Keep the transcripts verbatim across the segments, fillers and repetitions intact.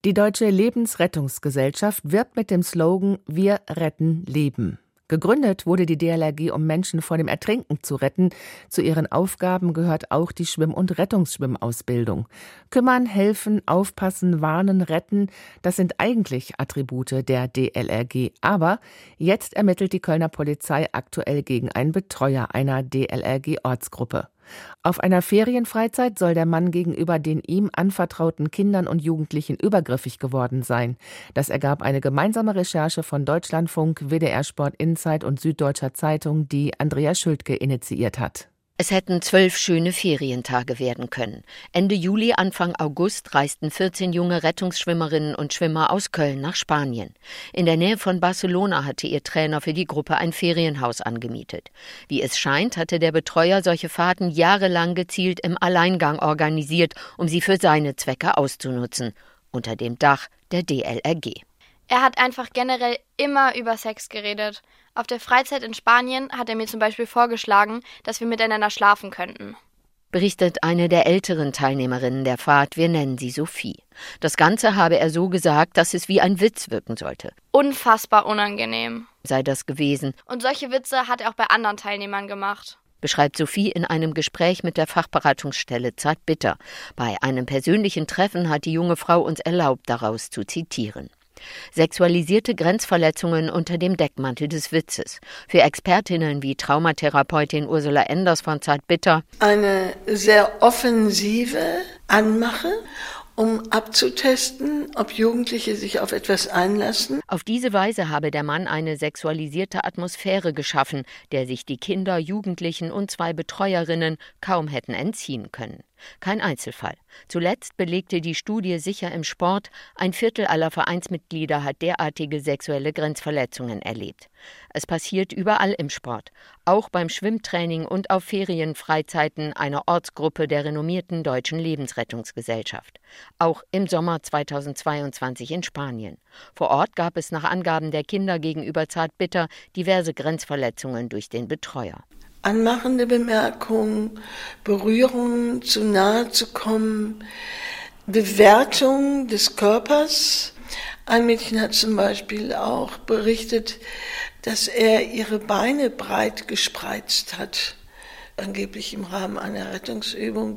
Die Deutsche Lebensrettungsgesellschaft wirbt mit dem Slogan „Wir retten Leben“. Gegründet wurde die D L R G, um Menschen vor dem Ertrinken zu retten. Zu ihren Aufgaben gehört auch die Schwimm- und Rettungsschwimmausbildung. Kümmern, helfen, aufpassen, warnen, retten, das sind eigentlich Attribute der D L R G. Aber jetzt ermittelt die Kölner Polizei aktuell gegen einen Betreuer einer D L R G-Ortsgruppe. Auf einer Ferienfreizeit soll der Mann gegenüber den ihm anvertrauten Kindern und Jugendlichen übergriffig geworden sein. Das ergab eine gemeinsame Recherche von Deutschlandfunk, W D R Sport Insight und Süddeutscher Zeitung, die Andrea Schültke initiiert hat. Es hätten zwölf schöne Ferientage werden können. Ende Juli, Anfang August reisten vierzehn junge Rettungsschwimmerinnen und Schwimmer aus Köln nach Spanien. In der Nähe von Barcelona hatte ihr Trainer für die Gruppe ein Ferienhaus angemietet. Wie es scheint, hatte der Betreuer solche Fahrten jahrelang gezielt im Alleingang organisiert, um sie für seine Zwecke auszunutzen. Unter dem Dach der D L R G. Er hat einfach generell immer über Sex geredet. Auf der Freizeit in Spanien hat er mir zum Beispiel vorgeschlagen, dass wir miteinander schlafen könnten. Berichtet eine der älteren Teilnehmerinnen der Fahrt, wir nennen sie Sophie. Das Ganze habe er so gesagt, dass es wie ein Witz wirken sollte. Unfassbar unangenehm sei das gewesen. Und solche Witze hat er auch bei anderen Teilnehmern gemacht. Beschreibt Sophie in einem Gespräch mit der Fachberatungsstelle Zartbitter. Bei einem persönlichen Treffen hat die junge Frau uns erlaubt, daraus zu zitieren. Sexualisierte Grenzverletzungen unter dem Deckmantel des Witzes. Für Expertinnen wie Traumatherapeutin Ursula Enders von Zartbitter eine sehr offensive Anmache, um abzutesten, ob Jugendliche sich auf etwas einlassen. Auf diese Weise habe der Mann eine sexualisierte Atmosphäre geschaffen, der sich die Kinder, Jugendlichen und zwei Betreuerinnen kaum hätten entziehen können. Kein Einzelfall. Zuletzt belegte die Studie Sicher im Sport, ein Viertel aller Vereinsmitglieder hat derartige sexuelle Grenzverletzungen erlebt. Es passiert überall im Sport, auch beim Schwimmtraining und auf Ferienfreizeiten einer Ortsgruppe der renommierten Deutschen Lebensrettungsgesellschaft. Auch im Sommer zweitausendzweiundzwanzig in Spanien. Vor Ort gab es nach Angaben der Kinder gegenüber Zartbitter diverse Grenzverletzungen durch den Betreuer. Anmachende Bemerkungen, Berührungen, zu nahe zu kommen, Bewertung des Körpers. Ein Mädchen hat zum Beispiel auch berichtet, dass er ihre Beine breit gespreizt hat, angeblich im Rahmen einer Rettungsübung.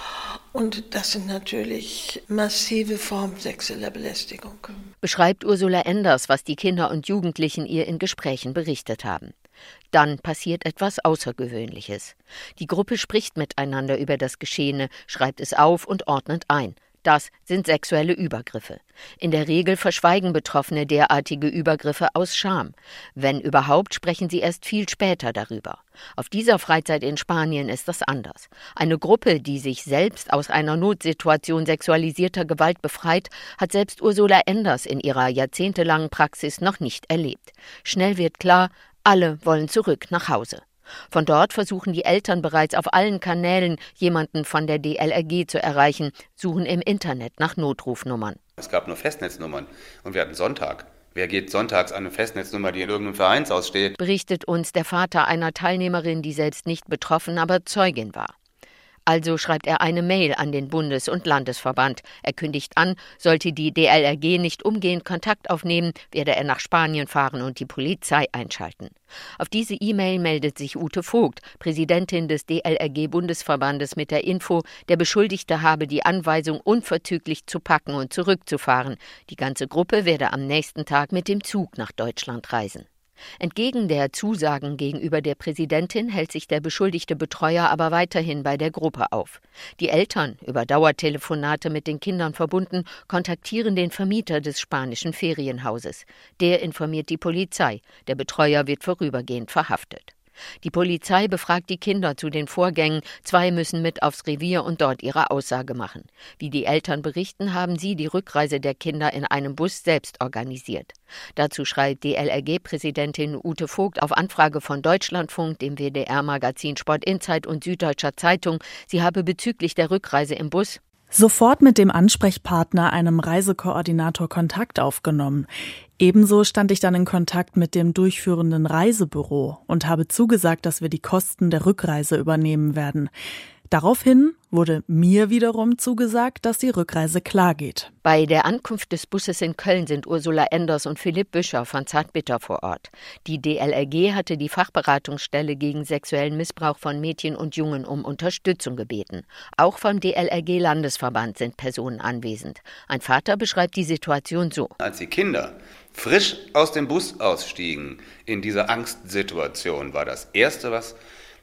Und das sind natürlich massive Formen sexueller Belästigung. Beschreibt Ursula Enders, was die Kinder und Jugendlichen ihr in Gesprächen berichtet haben. Dann passiert etwas Außergewöhnliches. Die Gruppe spricht miteinander über das Geschehene, schreibt es auf und ordnet ein. Das sind sexuelle Übergriffe. In der Regel verschweigen Betroffene derartige Übergriffe aus Scham. Wenn überhaupt, sprechen sie erst viel später darüber. Auf dieser Freizeit in Spanien ist das anders. Eine Gruppe, die sich selbst aus einer Notsituation sexualisierter Gewalt befreit, hat selbst Ursula Enders in ihrer jahrzehntelangen Praxis noch nicht erlebt. Schnell wird klar, alle wollen zurück nach Hause. Von dort versuchen die Eltern bereits auf allen Kanälen, jemanden von der D L R G zu erreichen, suchen im Internet nach Notrufnummern. Es gab nur Festnetznummern und wir hatten Sonntag. Wer geht sonntags an eine Festnetznummer, die in irgendeinem Vereinshaus steht? Berichtet uns der Vater einer Teilnehmerin, die selbst nicht betroffen, aber Zeugin war. Also schreibt er eine Mail an den Bundes- und Landesverband. Er kündigt an, sollte die D L R G nicht umgehend Kontakt aufnehmen, werde er nach Spanien fahren und die Polizei einschalten. Auf diese E-Mail meldet sich Ute Vogt, Präsidentin des D L R G-Bundesverbandes, mit der Info, der Beschuldigte habe die Anweisung, unverzüglich zu packen und zurückzufahren. Die ganze Gruppe werde am nächsten Tag mit dem Zug nach Deutschland reisen. Entgegen der Zusagen gegenüber der Präsidentin hält sich der beschuldigte Betreuer aber weiterhin bei der Gruppe auf. Die Eltern, über Dauertelefonate mit den Kindern verbunden, kontaktieren den Vermieter des spanischen Ferienhauses. Der informiert die Polizei. Der Betreuer wird vorübergehend verhaftet. Die Polizei befragt die Kinder zu den Vorgängen. Zwei müssen mit aufs Revier und dort ihre Aussage machen. Wie die Eltern berichten, haben sie die Rückreise der Kinder in einem Bus selbst organisiert. Dazu schreibt D L R G-Präsidentin Ute Vogt auf Anfrage von Deutschlandfunk, dem W D R-Magazin Sport Insight und Süddeutscher Zeitung, sie habe bezüglich der Rückreise im Bus sofort mit dem Ansprechpartner, einem Reisekoordinator, Kontakt aufgenommen. Ebenso stand ich dann in Kontakt mit dem durchführenden Reisebüro und habe zugesagt, dass wir die Kosten der Rückreise übernehmen werden. Daraufhin wurde mir wiederum zugesagt, dass die Rückreise klar geht. Bei der Ankunft des Busses in Köln sind Ursula Enders und Philipp Büscher von Zartbitter vor Ort. Die D L R G hatte die Fachberatungsstelle gegen sexuellen Missbrauch von Mädchen und Jungen um Unterstützung gebeten. Auch vom D L R G-Landesverband sind Personen anwesend. Ein Vater beschreibt die Situation so. Als die Kinder frisch aus dem Bus ausstiegen, in dieser Angstsituation, war das Erste, was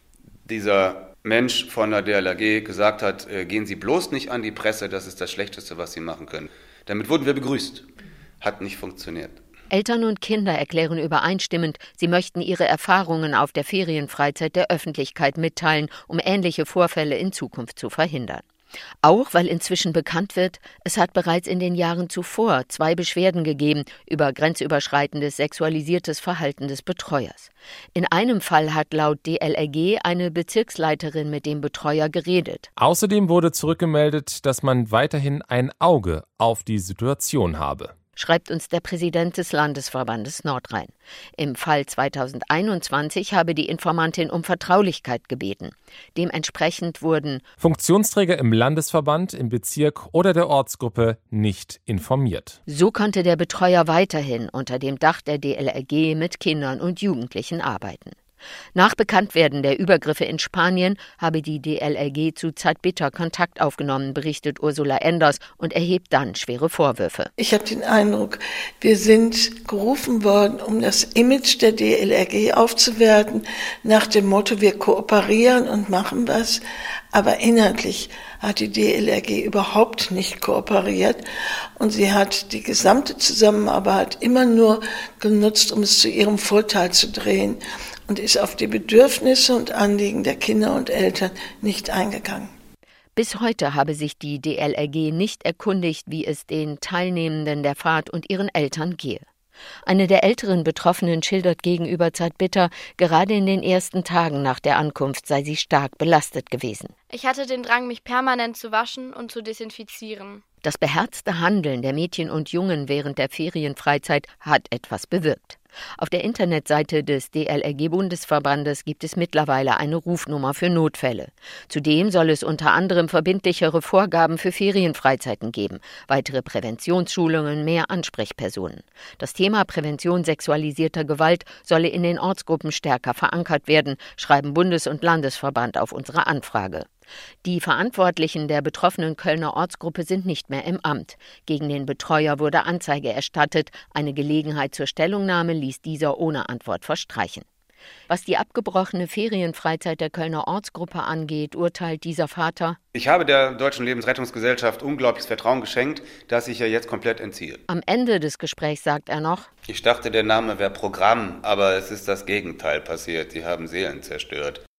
dieser Mensch von der D L R G gesagt hat, äh, gehen Sie bloß nicht an die Presse, das ist das Schlechteste, was Sie machen können. Damit wurden wir begrüßt. Hat nicht funktioniert. Eltern und Kinder erklären übereinstimmend, sie möchten ihre Erfahrungen auf der Ferienfreizeit der Öffentlichkeit mitteilen, um ähnliche Vorfälle in Zukunft zu verhindern. Auch weil inzwischen bekannt wird, es hat bereits in den Jahren zuvor zwei Beschwerden gegeben über grenzüberschreitendes sexualisiertes Verhalten des Betreuers. In einem Fall hat laut D L R G eine Bezirksleiterin mit dem Betreuer geredet. Außerdem wurde zurückgemeldet, dass man weiterhin ein Auge auf die Situation habe, schreibt uns der Präsident des Landesverbandes Nordrhein. Im Fall zweitausendeinundzwanzig habe die Informantin um Vertraulichkeit gebeten. Dementsprechend wurden Funktionsträger im Landesverband, im Bezirk oder der Ortsgruppe nicht informiert. So konnte der Betreuer weiterhin unter dem Dach der D L R G mit Kindern und Jugendlichen arbeiten. Nach Bekanntwerden der Übergriffe in Spanien habe die D L R G zu Zartbitter Kontakt aufgenommen, berichtet Ursula Enders und erhebt dann schwere Vorwürfe. Ich habe den Eindruck, wir sind gerufen worden, um das Image der D L R G aufzuwerten, nach dem Motto, wir kooperieren und machen was. Aber inhaltlich hat die D L R G überhaupt nicht kooperiert und sie hat die gesamte Zusammenarbeit immer nur genutzt, um es zu ihrem Vorteil zu drehen und ist auf die Bedürfnisse und Anliegen der Kinder und Eltern nicht eingegangen. Bis heute habe sich die D L R G nicht erkundigt, wie es den Teilnehmenden der Fahrt und ihren Eltern gehe. Eine der älteren Betroffenen schildert gegenüber Zartbitter, gerade in den ersten Tagen nach der Ankunft sei sie stark belastet gewesen. Ich hatte den Drang, mich permanent zu waschen und zu desinfizieren. Das beherzte Handeln der Mädchen und Jungen während der Ferienfreizeit hat etwas bewirkt. Auf der Internetseite des D L R G-Bundesverbandes gibt es mittlerweile eine Rufnummer für Notfälle. Zudem soll es unter anderem verbindlichere Vorgaben für Ferienfreizeiten geben, weitere Präventionsschulungen, mehr Ansprechpersonen. Das Thema Prävention sexualisierter Gewalt solle in den Ortsgruppen stärker verankert werden, schreiben Bundes- und Landesverband auf unsere Anfrage. Die Verantwortlichen der betroffenen Kölner Ortsgruppe sind nicht mehr im Amt. Gegen den Betreuer wurde Anzeige erstattet. Eine Gelegenheit zur Stellungnahme ließ dieser ohne Antwort verstreichen. Was die abgebrochene Ferienfreizeit der Kölner Ortsgruppe angeht, urteilt dieser Vater: Ich habe der Deutschen Lebensrettungsgesellschaft unglaubliches Vertrauen geschenkt, das ich ja jetzt komplett entziehe. Am Ende des Gesprächs sagt er noch: Ich dachte, der Name wäre Programm, aber es ist das Gegenteil passiert. Sie haben Seelen zerstört.